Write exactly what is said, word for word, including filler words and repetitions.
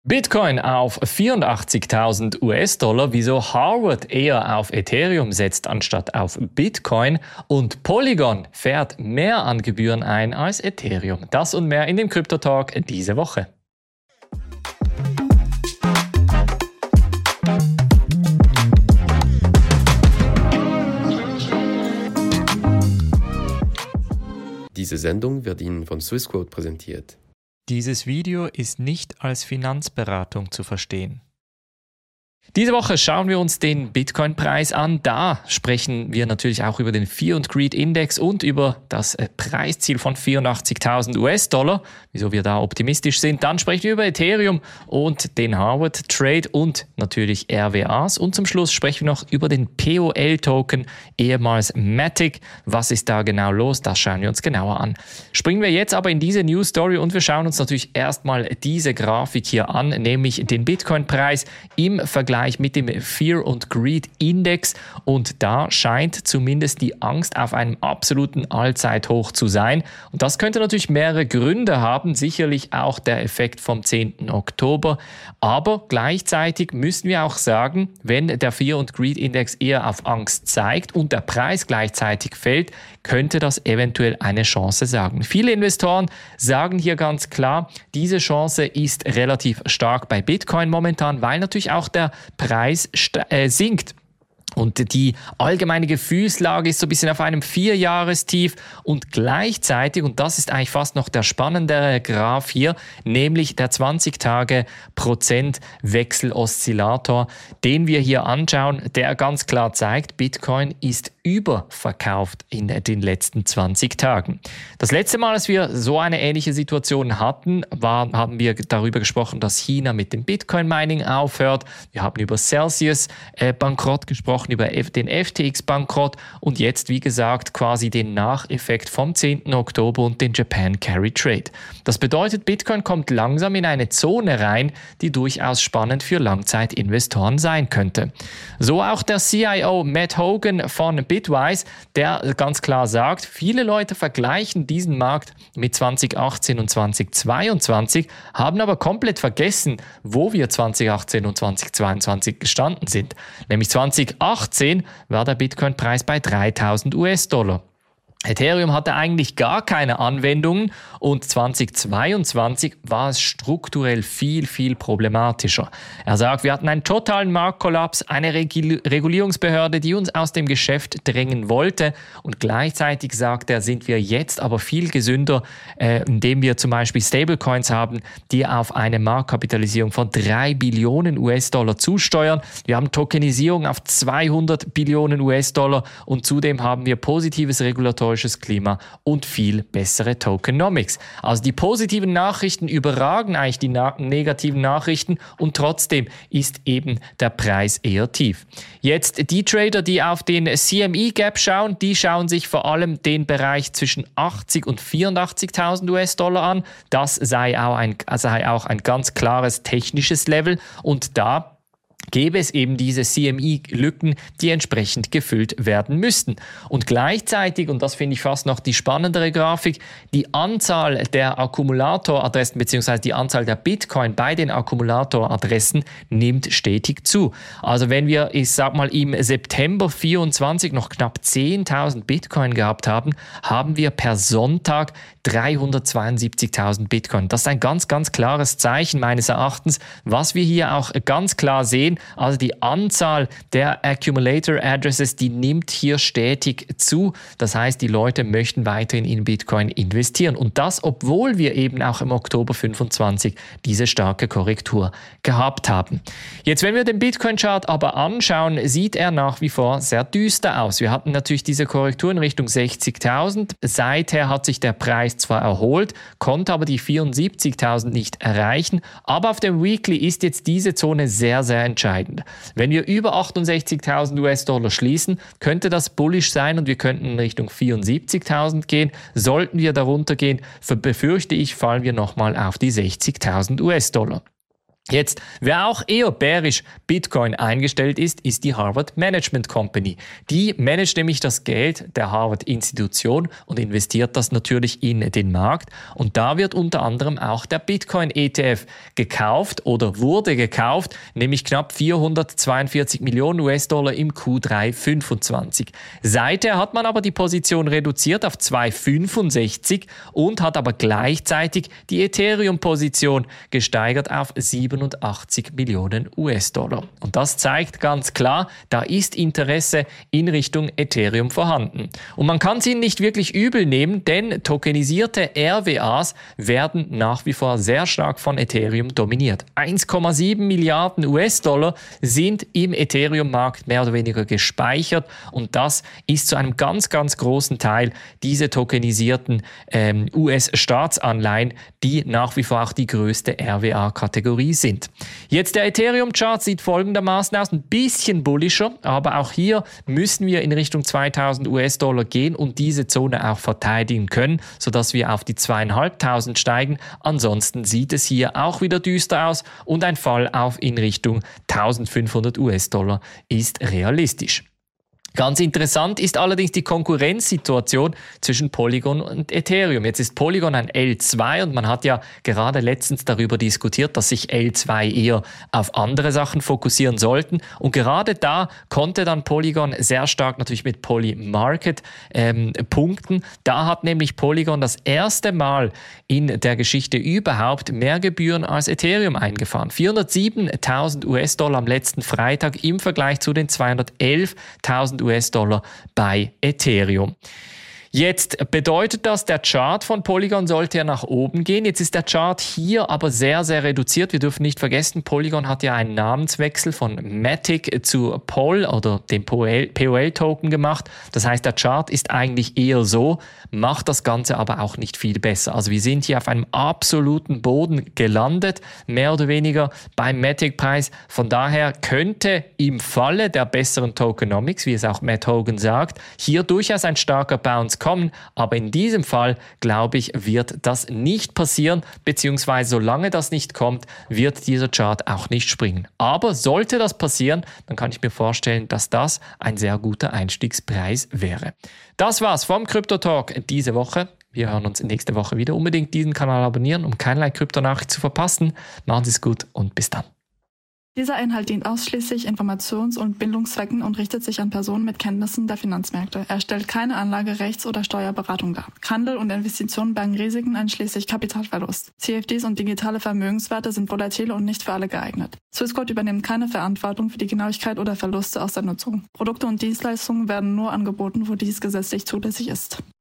Bitcoin auf vierundachtzigtausend US-Dollar, wieso Harvard eher auf Ethereum setzt anstatt auf Bitcoin und Polygon fährt mehr an Gebühren ein als Ethereum. Das und mehr in dem Krypto-Talk diese Woche. Diese Sendung wird Ihnen von Swissquote präsentiert. Dieses Video ist nicht als Finanzberatung zu verstehen. Diese Woche schauen wir uns den Bitcoin-Preis an. Da sprechen wir natürlich auch über den Fear and Greed Index und über das Preisziel von vierundachtzigtausend US-Dollar, wieso wir da optimistisch sind. Dann sprechen wir über Ethereum und den Harvard Trade und natürlich R W As. Und zum Schluss sprechen wir noch über den P O L-Token, ehemals Matic. Was ist da genau los? Das schauen wir uns genauer an. Springen wir jetzt aber in diese News Story und wir schauen uns natürlich erstmal diese Grafik hier an, nämlich den Bitcoin-Preis im Vergleich mit dem Fear and Greed Index, und da scheint zumindest die Angst auf einem absoluten Allzeithoch zu sein, und das könnte natürlich mehrere Gründe haben, sicherlich auch der Effekt vom zehnten Oktober, aber gleichzeitig müssen wir auch sagen, wenn der Fear and Greed Index eher auf Angst zeigt und der Preis gleichzeitig fällt, könnte das eventuell eine Chance sein. Viele Investoren sagen hier ganz klar, diese Chance ist relativ stark bei Bitcoin momentan, weil natürlich auch der Preis st- äh, sinkt. Und die allgemeine Gefühlslage ist so ein bisschen auf einem Vierjahrestief und gleichzeitig, und das ist eigentlich fast noch der spannendere Graph hier, nämlich der zwanzig-Tage-Prozent-Wechseloszillator, den wir hier anschauen, der ganz klar zeigt, Bitcoin ist überverkauft in den letzten zwanzig Tagen. Das letzte Mal, als wir so eine ähnliche Situation hatten, war, haben wir darüber gesprochen, dass China mit dem Bitcoin-Mining aufhört. Wir haben über Celsius äh, Bankrott gesprochen, über den F T X-Bankrott und jetzt, wie gesagt, quasi den Nacheffekt vom zehnten Oktober und den Japan Carry Trade. Das bedeutet, Bitcoin kommt langsam in eine Zone rein, die durchaus spannend für Langzeitinvestoren sein könnte. So auch der C I O Matt Hogan von Bitwise, der ganz klar sagt, viele Leute vergleichen diesen Markt mit zwanzig achtzehn und zwanzig zweiundzwanzig, haben aber komplett vergessen, wo wir zwanzig achtzehn und zwanzig zweiundzwanzig gestanden sind. Nämlich zwanzig achtzehn war der Bitcoin-Preis bei dreitausend US-Dollar. Ethereum hatte eigentlich gar keine Anwendungen und zwanzig zweiundzwanzig war es strukturell viel, viel problematischer. Er sagt, wir hatten einen totalen Marktkollaps, eine Regul- Regulierungsbehörde, die uns aus dem Geschäft drängen wollte, und gleichzeitig sagt er, sind wir jetzt aber viel gesünder, äh, indem wir zum Beispiel Stablecoins haben, die auf eine Marktkapitalisierung von drei Billionen US-Dollar zusteuern. Wir haben Tokenisierung auf zweihundert Billionen US-Dollar und zudem haben wir positives regulatorisches Klima und viel bessere Tokenomics. Also die positiven Nachrichten überragen eigentlich die na- negativen Nachrichten und trotzdem ist eben der Preis eher tief. Jetzt die Trader, die auf den C M E Gap schauen, die schauen sich vor allem den Bereich zwischen achtzig und vierundachtzigtausend US-Dollar an. Das sei auch ein, sei auch ein ganz klares technisches Level, und da gäbe es eben diese C M E-Lücken, die entsprechend gefüllt werden müssten. Und gleichzeitig, und das finde ich fast noch die spannendere Grafik, die Anzahl der Akkumulatoradressen bzw. die Anzahl der Bitcoin bei den Akkumulatoradressen nimmt stetig zu. Also wenn wir, ich sag mal, im September vierundzwanzig noch knapp zehntausend Bitcoin gehabt haben, haben wir per Sonntag dreihundertzweiundsiebzigtausend Bitcoin. Das ist ein ganz, ganz klares Zeichen meines Erachtens, was wir hier auch ganz klar sehen. Also die Anzahl der Accumulator Addresses, die nimmt hier stetig zu. Das heißt, die Leute möchten weiterhin in Bitcoin investieren. Und das, obwohl wir eben auch im Oktober fünfundzwanzig diese starke Korrektur gehabt haben. Jetzt, wenn wir den Bitcoin-Chart aber anschauen, sieht er nach wie vor sehr düster aus. Wir hatten natürlich diese Korrektur in Richtung sechzigtausend. Seither hat sich der Preis zwar erholt, konnte aber die vierundsiebzigtausend nicht erreichen. Aber auf dem Weekly ist jetzt diese Zone sehr, sehr entscheidend. Wenn wir über achtundsechzigtausend US-Dollar schließen, könnte das bullish sein und wir könnten in Richtung vierundsiebzigtausend gehen. Sollten wir darunter gehen, befürchte ich, fallen wir nochmal auf die sechzigtausend US-Dollar. Jetzt, wer auch eher bärisch Bitcoin eingestellt ist, ist die Harvard Management Company. Die managt nämlich das Geld der Harvard-Institution und investiert das natürlich in den Markt. Und da wird unter anderem auch der Bitcoin-E T F gekauft oder wurde gekauft, nämlich knapp vierhundertzweiundvierzig Millionen U S-Dollar im Q drei fünfundzwanzig. Seither hat man aber die Position reduziert auf zweihundertfünfundsechzig und hat aber gleichzeitig die Ethereum-Position gesteigert auf siebenundachtzig Millionen U S-Dollar. Und das zeigt ganz klar, da ist Interesse in Richtung Ethereum vorhanden. Und man kann es ihnen nicht wirklich übel nehmen, denn tokenisierte R W As werden nach wie vor sehr stark von Ethereum dominiert. eins Komma sieben Milliarden U S-Dollar sind im Ethereum-Markt mehr oder weniger gespeichert und das ist zu einem ganz, ganz großen Teil diese tokenisierten ähm, U S-Staatsanleihen, die nach wie vor auch die größte R W A-Kategorie sind. Sind. Jetzt der Ethereum-Chart sieht folgendermaßen aus, ein bisschen bullischer, aber auch hier müssen wir in Richtung zweitausend U S-Dollar gehen und diese Zone auch verteidigen können, sodass wir auf die zweitausendfünfhundert steigen. Ansonsten sieht es hier auch wieder düster aus und ein Fall auf in Richtung eintausendfünfhundert U S-Dollar ist realistisch. Ganz interessant ist allerdings die Konkurrenzsituation zwischen Polygon und Ethereum. Jetzt ist Polygon ein L zwei und man hat ja gerade letztens darüber diskutiert, dass sich L zwei eher auf andere Sachen fokussieren sollten. Und gerade da konnte dann Polygon sehr stark natürlich mit Polymarket ähm, punkten. Da hat nämlich Polygon das erste Mal in der Geschichte überhaupt mehr Gebühren als Ethereum eingefahren. vierhundertsiebentausend U S-Dollar am letzten Freitag im Vergleich zu den zweihundertelftausend U S-Dollar bei Ethereum. Jetzt bedeutet das, der Chart von Polygon sollte ja nach oben gehen. Jetzt ist der Chart hier aber sehr, sehr reduziert. Wir dürfen nicht vergessen, Polygon hat ja einen Namenswechsel von Matic zu P O L oder dem P O L-Token gemacht. Das heißt, der Chart ist eigentlich eher so, macht das Ganze aber auch nicht viel besser. Also wir sind hier auf einem absoluten Boden gelandet, mehr oder weniger beim Matic-Preis. Von daher könnte im Falle der besseren Tokenomics, wie es auch Matt Hogan sagt, hier durchaus ein starker Bounce kommen, aber in diesem Fall, glaube ich, wird das nicht passieren, beziehungsweise solange das nicht kommt, wird dieser Chart auch nicht springen. Aber sollte das passieren, dann kann ich mir vorstellen, dass das ein sehr guter Einstiegspreis wäre. Das war's vom Crypto Talk diese Woche. Wir hören uns nächste Woche wieder. Unbedingt diesen Kanal abonnieren, um keinerlei Kryptonachricht zu verpassen. Machen Sie es gut und bis dann. Dieser Inhalt dient ausschließlich Informations- und Bildungszwecken und richtet sich an Personen mit Kenntnissen der Finanzmärkte. Er stellt keine Anlage-, Rechts- oder Steuerberatung dar. Handel und Investitionen bergen Risiken einschließlich Kapitalverlust. C F Ds und digitale Vermögenswerte sind volatil und nicht für alle geeignet. Swissquote übernimmt keine Verantwortung für die Genauigkeit oder Verluste aus der Nutzung. Produkte und Dienstleistungen werden nur angeboten, wo dies gesetzlich zulässig ist.